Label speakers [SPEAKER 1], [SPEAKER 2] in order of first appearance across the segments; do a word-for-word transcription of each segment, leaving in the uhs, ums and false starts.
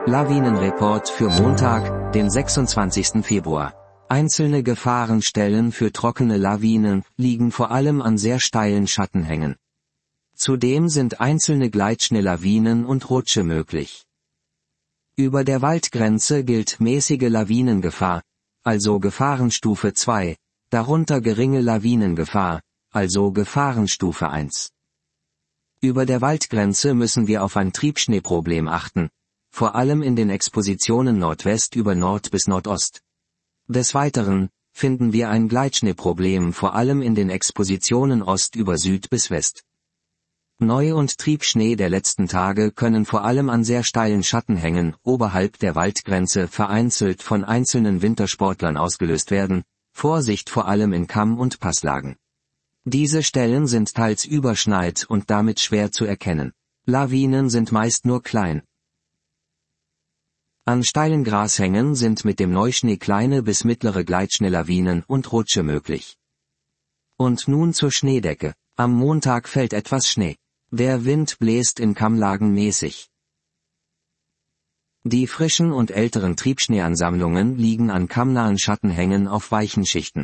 [SPEAKER 1] Lawinenreport für Montag, den sechsundzwanzigsten Februar. Einzelne Gefahrenstellen für trockene Lawinen liegen vor allem an sehr steilen Schattenhängen. Zudem sind einzelne Gleitschnelllawinen und Rutsche möglich. Über der Waldgrenze gilt mäßige Lawinengefahr, also Gefahrenstufe zwei, darunter geringe Lawinengefahr, also Gefahrenstufe eins. Über der Waldgrenze müssen wir auf ein Triebschneeproblem achten, vor allem in den Expositionen Nordwest über Nord bis Nordost. Des Weiteren finden wir ein Gleitschneeproblem vor allem in den Expositionen Ost über Süd bis West. Neu- und Triebschnee der letzten Tage können vor allem an sehr steilen Schattenhängen oberhalb der Waldgrenze vereinzelt von einzelnen Wintersportlern ausgelöst werden, Vorsicht vor allem in Kamm- und Passlagen. Diese Stellen sind teils überschneit und damit schwer zu erkennen. Lawinen sind meist nur klein. An steilen Grashängen sind mit dem Neuschnee kleine bis mittlere Gleitschnelllawinen und Rutsche möglich. Und nun zur Schneedecke. Am Montag fällt etwas Schnee. Der Wind bläst in Kammlagen mäßig. Die frischen und älteren Triebschneeansammlungen liegen an kammnahen Schattenhängen auf weichen Schichten.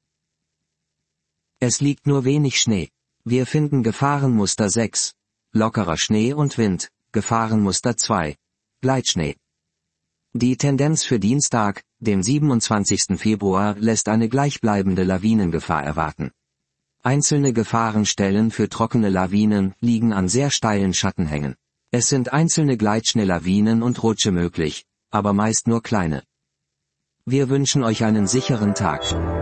[SPEAKER 1] Es liegt nur wenig Schnee. Wir finden Gefahrenmuster sechs, lockerer Schnee und Wind, Gefahrenmuster zwei, Gleitschnee. Die Tendenz für Dienstag, den siebenundzwanzigsten Februar, lässt eine gleichbleibende Lawinengefahr erwarten. Einzelne Gefahrenstellen für trockene Lawinen liegen an sehr steilen Schattenhängen. Es sind einzelne Gleitschnelllawinen und Rutsche möglich, aber meist nur kleine. Wir wünschen euch einen sicheren Tag.